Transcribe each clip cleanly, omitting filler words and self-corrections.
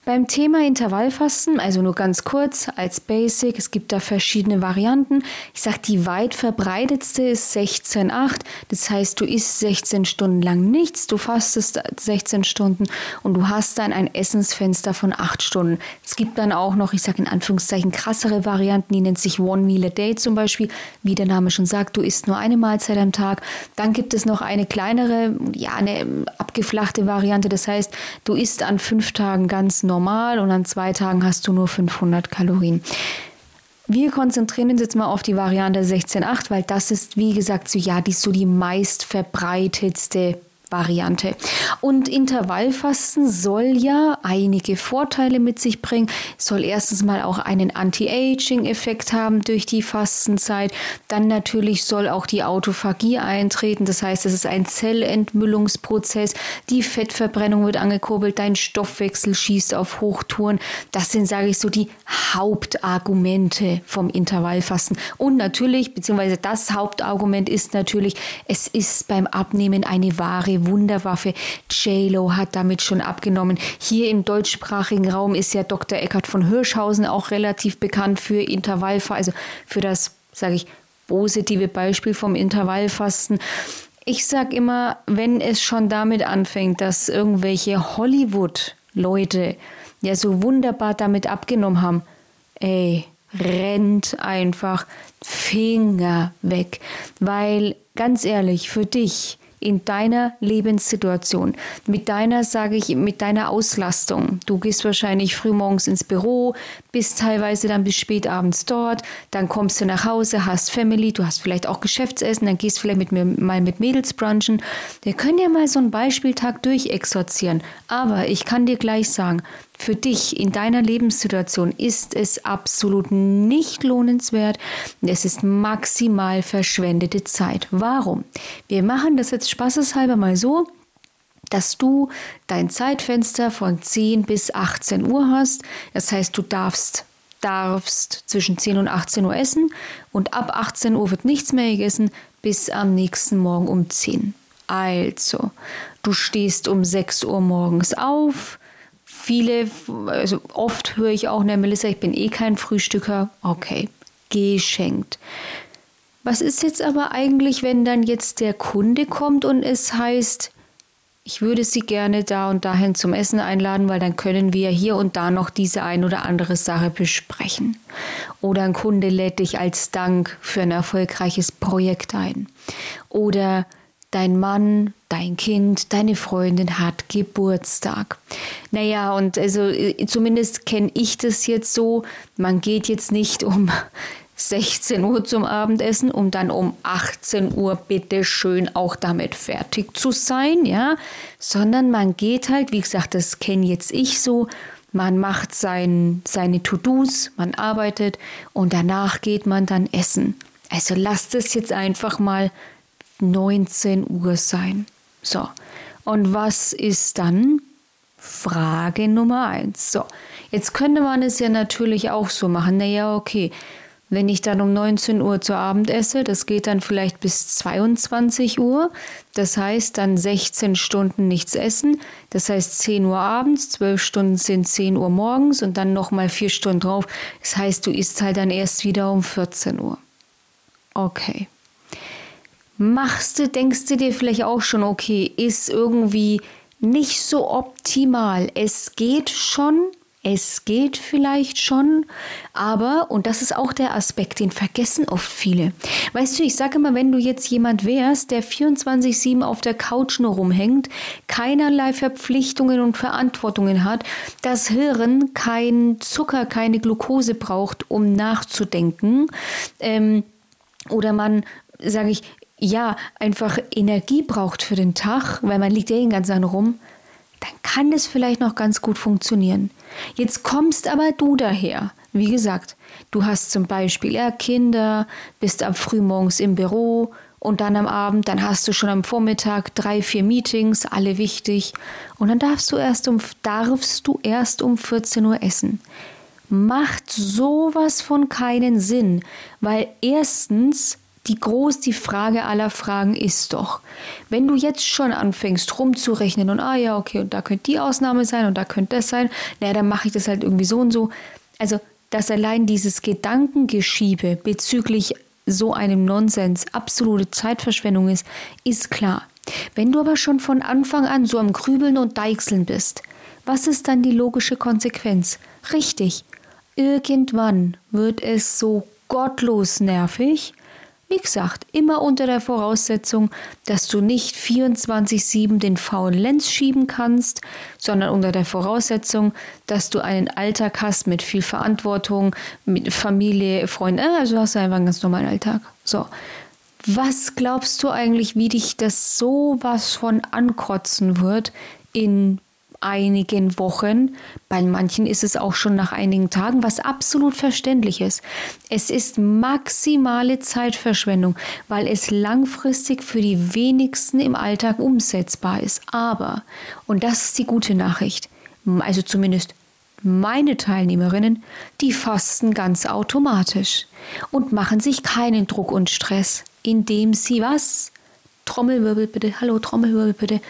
Beim Thema Intervallfasten, also nur ganz kurz als Basic, es gibt da verschiedene Varianten. Ich sage, die weit verbreitetste ist 16-8. Das heißt, du isst 16 Stunden lang nichts, du fastest 16 Stunden und du hast dann ein Essensfenster von 8 Stunden. Es gibt dann auch noch, ich sage in Anführungszeichen, krassere Varianten, die nennt sich One Meal a Day zum Beispiel. Wie der Name schon sagt, du isst nur eine Mahlzeit am Tag. Dann gibt es noch eine kleinere, eine abgeflachte Variante. Das heißt, du isst an 5 Tagen ganz normal und an 2 Tagen hast du nur 500 Kalorien. Wir konzentrieren uns jetzt mal auf die Variante 16-8, weil das ist, wie gesagt, die meist verbreitetste Variante. Und Intervallfasten soll ja einige Vorteile mit sich bringen. Es soll erstens mal auch einen Anti-Aging-Effekt haben durch die Fastenzeit. Dann natürlich soll auch die Autophagie eintreten. Das heißt, es ist ein Zellentmüllungsprozess. Die Fettverbrennung wird angekurbelt. Dein Stoffwechsel schießt auf Hochtouren. Das sind, sage ich so, die Hauptargumente vom Intervallfasten. Und natürlich, beziehungsweise das Hauptargument ist natürlich, es ist beim Abnehmen eine wahre Wunderwaffe. J-Lo hat damit schon abgenommen. Hier im deutschsprachigen Raum ist ja Dr. Eckhard von Hirschhausen auch relativ bekannt für Intervallfasten, also für das, sage ich, positive Beispiel vom Intervallfasten. Ich sage immer, wenn es schon damit anfängt, dass irgendwelche Hollywood-Leute ja so wunderbar damit abgenommen haben, rennt einfach Finger weg. Weil, ganz ehrlich, für dich in deiner Lebenssituation, mit deiner Auslastung. Du gehst wahrscheinlich frühmorgens ins Büro, bist teilweise dann bis spät abends dort, dann kommst du nach Hause, hast Family, du hast vielleicht auch Geschäftsessen, dann gehst vielleicht mal mit Mädels brunchen. Wir können ja mal so einen Beispieltag durchexorzieren. Aber ich kann dir gleich sagen, für dich in deiner Lebenssituation ist es absolut nicht lohnenswert. Es ist maximal verschwendete Zeit. Warum? Wir machen das jetzt spaßeshalber mal so, dass du dein Zeitfenster von 10 bis 18 Uhr hast. Das heißt, du darfst zwischen 10 und 18 Uhr essen und ab 18 Uhr wird nichts mehr gegessen bis am nächsten Morgen um 10. Also, du stehst um 6 Uhr morgens auf. Oft höre ich auch, Melissa, ich bin kein Frühstücker. Okay, geschenkt. Was ist jetzt aber eigentlich, wenn dann jetzt der Kunde kommt und es heißt, ich würde Sie gerne da und dahin zum Essen einladen, weil dann können wir hier und da noch diese ein oder andere Sache besprechen. Oder ein Kunde lädt dich als Dank für ein erfolgreiches Projekt ein. Oder dein Mann, dein Kind, deine Freundin hat Geburtstag. Naja, und also zumindest kenne ich das jetzt so, man geht jetzt nicht um 16 Uhr zum Abendessen, um dann um 18 Uhr bitte schön auch damit fertig zu sein, ja, sondern man geht halt, wie gesagt, das kenne jetzt ich so, man macht seine To-Dos, man arbeitet und danach geht man dann essen. Also lasst es jetzt einfach mal 19 Uhr sein. So, und was ist dann? Frage Nummer 1. So, jetzt könnte man es ja natürlich auch so machen. Naja, okay, wenn ich dann um 19 Uhr zu Abend esse, das geht dann vielleicht bis 22 Uhr. Das heißt dann 16 Stunden nichts essen. Das heißt 10 Uhr abends, 12 Stunden sind 10 Uhr morgens und dann nochmal 4 Stunden drauf. Das heißt, du isst halt dann erst wieder um 14 Uhr. Okay. Denkst du dir vielleicht auch schon, okay, ist irgendwie nicht so optimal. Es geht vielleicht schon, aber, und das ist auch der Aspekt, den vergessen oft viele. Weißt du, ich sage immer, wenn du jetzt jemand wärst, der 24/7 auf der Couch nur rumhängt, keinerlei Verpflichtungen und Verantwortungen hat, das Hirn keinen Zucker, keine Glucose braucht, um nachzudenken, oder man, sage ich, einfach Energie braucht für den Tag, weil man liegt ja den ganzen Tag rum, dann kann das vielleicht noch ganz gut funktionieren. Jetzt kommst aber du daher. Wie gesagt, du hast zum Beispiel Kinder, bist ab frühmorgens im Büro und dann am Abend, dann hast du schon am Vormittag 3, 4 Meetings, alle wichtig. Und dann darfst du erst um 14 Uhr essen. Macht sowas von keinen Sinn, weil erstens Die Frage aller Fragen ist doch, wenn du jetzt schon anfängst rumzurechnen und okay, und da könnte die Ausnahme sein und da könnte das sein, dann mache ich das halt irgendwie so und so. Also, dass allein dieses Gedankengeschiebe bezüglich so einem Nonsens absolute Zeitverschwendung ist klar. Wenn du aber schon von Anfang an so am Grübeln und Deichseln bist, was ist dann die logische Konsequenz? Richtig, irgendwann wird es so gottlos nervig. Wie gesagt, immer unter der Voraussetzung, dass du nicht 24/7 den faulen Lenz schieben kannst, sondern unter der Voraussetzung, dass du einen Alltag hast mit viel Verantwortung, mit Familie, Freunden, also hast du einfach einen ganz normalen Alltag. So, was glaubst du eigentlich, wie dich das sowas von ankotzen wird in einigen Wochen? Bei manchen ist es auch schon nach einigen Tagen, was absolut verständlich ist. Es ist maximale Zeitverschwendung, weil es langfristig für die wenigsten im Alltag umsetzbar ist. Aber, und das ist die gute Nachricht, also zumindest meine Teilnehmerinnen, die fasten ganz automatisch und machen sich keinen Druck und Stress, indem sie was? Trommelwirbel bitte, hallo Trommelwirbel bitte,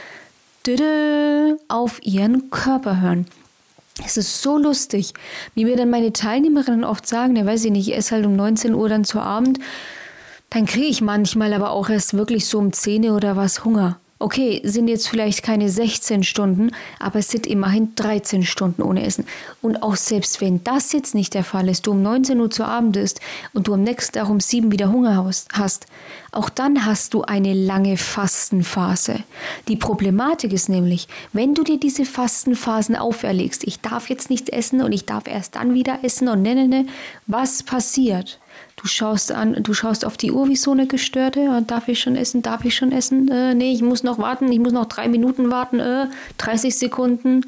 auf ihren Körper hören. Es ist so lustig, wie mir dann meine Teilnehmerinnen oft sagen, weiß ich nicht, ich esse halt um 19 Uhr dann zu Abend, dann kriege ich manchmal aber auch erst wirklich so um 10 Uhr oder was Hunger. Okay, sind jetzt vielleicht keine 16 Stunden, aber es sind immerhin 13 Stunden ohne Essen. Und auch selbst wenn das jetzt nicht der Fall ist, du um 19 Uhr zu Abend isst und du am nächsten Tag um 7 wieder Hunger hast, auch dann hast du eine lange Fastenphase. Die Problematik ist nämlich, wenn du dir diese Fastenphasen auferlegst, ich darf jetzt nichts essen und ich darf erst dann wieder essen und was passiert? Du schaust auf die Uhr wie so eine Gestörte. Darf ich schon essen? Nee, ich muss noch warten. Ich muss noch 3 Minuten warten. 30 Sekunden.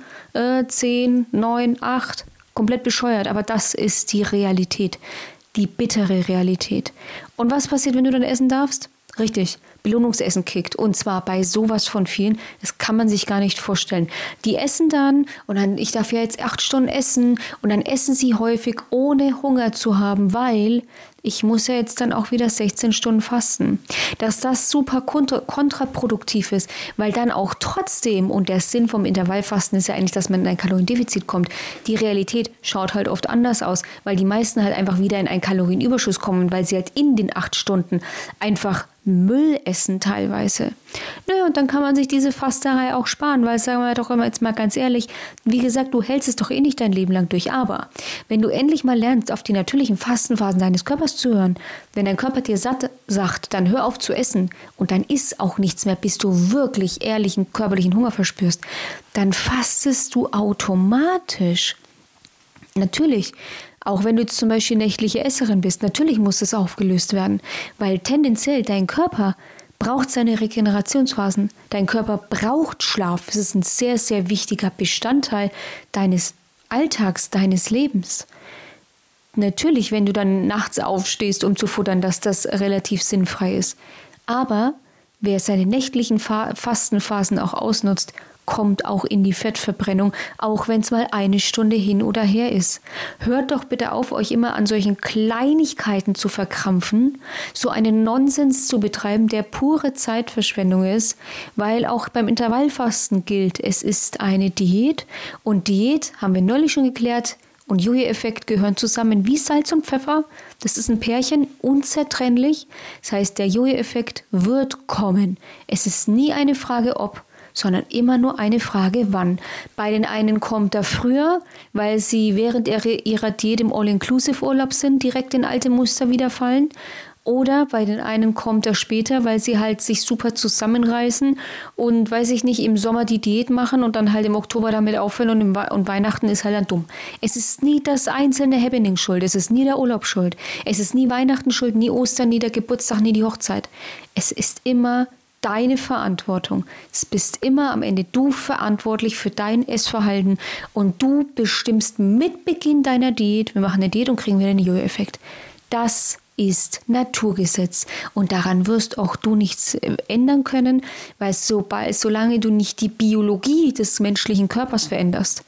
10, 9, 8. Komplett bescheuert. Aber das ist die Realität. Die bittere Realität. Und was passiert, wenn du dann essen darfst? Richtig, Belohnungsessen kickt. Und zwar bei sowas von vielen. Das kann man sich gar nicht vorstellen. Die essen dann und dann, ich darf ja jetzt 8 Stunden essen. Und dann essen sie häufig, ohne Hunger zu haben, weil ich muss ja jetzt dann auch wieder 16 Stunden fasten. Dass das super kontraproduktiv ist, weil dann auch trotzdem, und der Sinn vom Intervallfasten ist ja eigentlich, dass man in ein Kaloriendefizit kommt, die Realität schaut halt oft anders aus, weil die meisten halt einfach wieder in einen Kalorienüberschuss kommen, weil sie halt in den 8 Stunden einfach Müll essen teilweise. Und dann kann man sich diese Fasterei auch sparen, weil, sagen wir doch immer jetzt mal ganz ehrlich, wie gesagt, du hältst es doch eh nicht dein Leben lang durch, aber wenn du endlich mal lernst, auf die natürlichen Fastenphasen deines Körpers zu hören, wenn dein Körper dir satt sagt, dann hör auf zu essen und dann isst auch nichts mehr, bis du wirklich ehrlichen körperlichen Hunger verspürst, dann fastest du automatisch. Natürlich, auch wenn du jetzt zum Beispiel nächtliche Esserin bist, natürlich muss das aufgelöst werden, weil tendenziell dein Körper braucht seine Regenerationsphasen. Dein Körper braucht Schlaf. Es ist ein sehr, sehr wichtiger Bestandteil deines Alltags, deines Lebens. Natürlich, wenn du dann nachts aufstehst, um zu futtern, dass das relativ sinnfrei ist. Aber wer seine nächtlichen Fastenphasen auch ausnutzt, kommt auch in die Fettverbrennung, auch wenn es mal 1 Stunde hin oder her ist. Hört doch bitte auf, euch immer an solchen Kleinigkeiten zu verkrampfen, so einen Nonsens zu betreiben, der pure Zeitverschwendung ist, weil auch beim Intervallfasten gilt, es ist eine Diät und Diät, haben wir neulich schon geklärt, und Jojo-Effekt gehören zusammen wie Salz und Pfeffer. Das ist ein Pärchen, unzertrennlich. Das heißt, der Jojo-Effekt wird kommen. Es ist nie eine Frage ob, sondern immer nur eine Frage wann. Bei den einen kommt er früher, weil sie während ihrer Diät im All-Inclusive-Urlaub sind, direkt in alte Muster wieder fallen. Oder bei den einen kommt er später, weil sie halt sich super zusammenreißen und, weiß ich nicht, im Sommer die Diät machen und dann halt im Oktober damit aufhören und Weihnachten ist halt dann dumm. Es ist nie das einzelne Happening schuld, es ist nie der Urlaub schuld, es ist nie Weihnachten schuld, nie Ostern, nie der Geburtstag, nie die Hochzeit. Es ist immer deine Verantwortung. Es bist immer am Ende du verantwortlich für dein Essverhalten und du bestimmst mit Beginn deiner Diät, wir machen eine Diät und kriegen wieder einen Jojo-Effekt. Das ist Naturgesetz und daran wirst auch du nichts ändern können, weil solange du nicht die Biologie des menschlichen Körpers veränderst,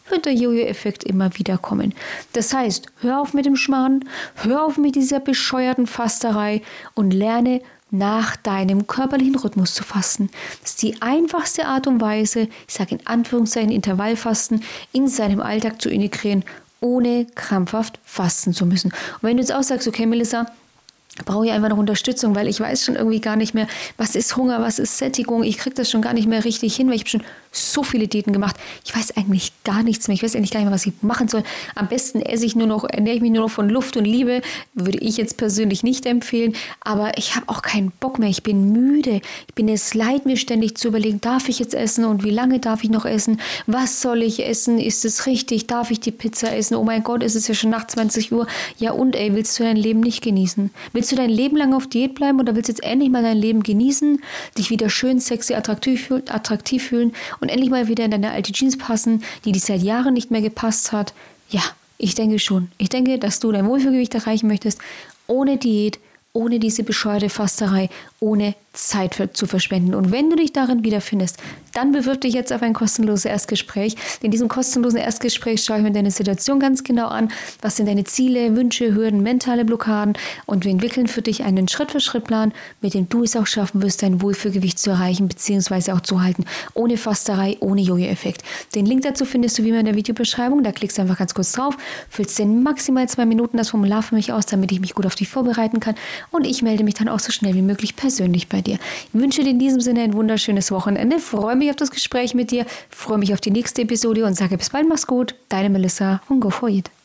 wird der Jojo-Effekt immer wieder kommen. Das heißt, hör auf mit dem Schmarrn, hör auf mit dieser bescheuerten Fasterei und lerne nach deinem körperlichen Rhythmus zu fasten. Das ist die einfachste Art und Weise, ich sage in Anführungszeichen Intervallfasten, in seinem Alltag zu integrieren, ohne krampfhaft fasten zu müssen. Und wenn du jetzt auch sagst, okay Melissa, brauche ich einfach noch Unterstützung, weil ich weiß schon irgendwie gar nicht mehr, was ist Hunger, was ist Sättigung. Ich kriege das schon gar nicht mehr richtig hin, weil ich habe schon so viele Diäten gemacht. Ich weiß eigentlich gar nichts mehr. Ich weiß eigentlich gar nicht mehr, was ich machen soll. Am besten ernähre ich mich nur noch von Luft und Liebe. Würde ich jetzt persönlich nicht empfehlen. Aber ich habe auch keinen Bock mehr. Ich bin müde. Es leid mir ständig zu überlegen, darf ich jetzt essen und wie lange darf ich noch essen? Was soll ich essen? Ist es richtig? Darf ich die Pizza essen? Oh mein Gott, es ist ja schon nach 20 Uhr. Ja und willst du dein Leben nicht genießen? Willst du dein Leben lang auf Diät bleiben oder willst du jetzt endlich mal dein Leben genießen, dich wieder schön, sexy, attraktiv fühlen und endlich mal wieder in deine alte Jeans passen, die seit Jahren nicht mehr gepasst hat? Ja, ich denke schon. Ich denke, dass du dein Wohlfühlgewicht erreichen möchtest, ohne Diät, ohne diese bescheuerte Fasterei, ohne Zeit zu verschwenden. Und wenn du dich darin wiederfindest, dann bewirb dich jetzt auf ein kostenloses Erstgespräch. In diesem kostenlosen Erstgespräch schaue ich mir deine Situation ganz genau an. Was sind deine Ziele, Wünsche, Hürden, mentale Blockaden? Und wir entwickeln für dich einen Schritt-für-Schritt-Plan, mit dem du es auch schaffen wirst, dein Wohlfühlgewicht zu erreichen bzw. auch zu halten. Ohne Fasterei, ohne Jojo-Effekt. Den Link dazu findest du wie immer in der Videobeschreibung. Da klickst du einfach ganz kurz drauf, füllst in maximal 2 Minuten das Formular für mich aus, damit ich mich gut auf dich vorbereiten kann. Und ich melde mich dann auch so schnell wie möglich persönlich bei dir. Ich wünsche dir in diesem Sinne ein wunderschönes Wochenende. Freue mich auf das Gespräch mit dir, freue mich auf die nächste Episode und sage bis bald, mach's gut. Deine Melissa von Go4Eat.